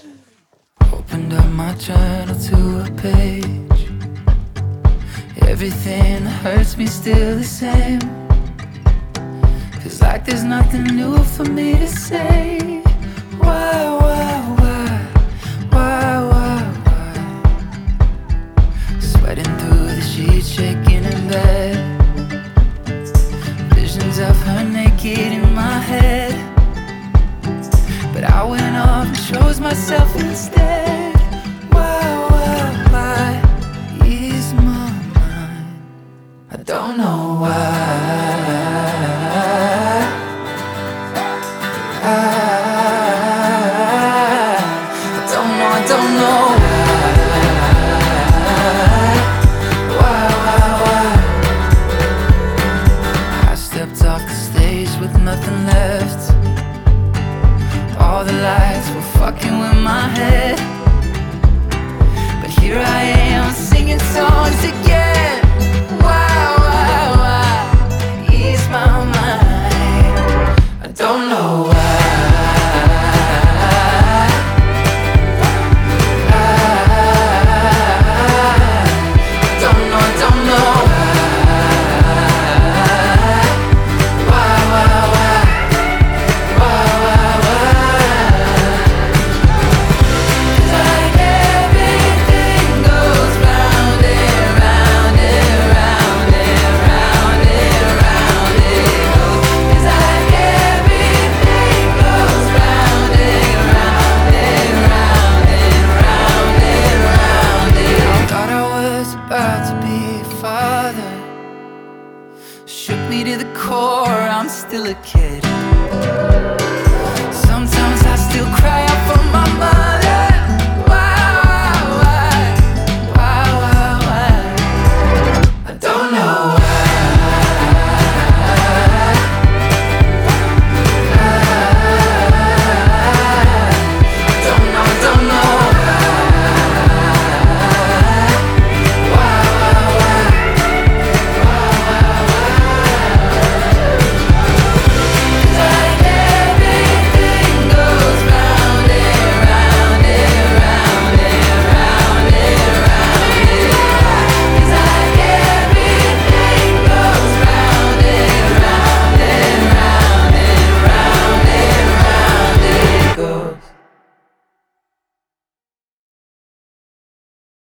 Opened up my journal to a page. Everything that hurts me still the same. Feels like there's nothing new for me to say. Why? Sweating through the sheets, shaking in bed. Visions of her naked in my head. But I went off and chose myself instead. Why ease my mind? I don't know why. I don't know why. I stepped off the stage with nothing left. All the lights were fucking with my head. But here I am singing songs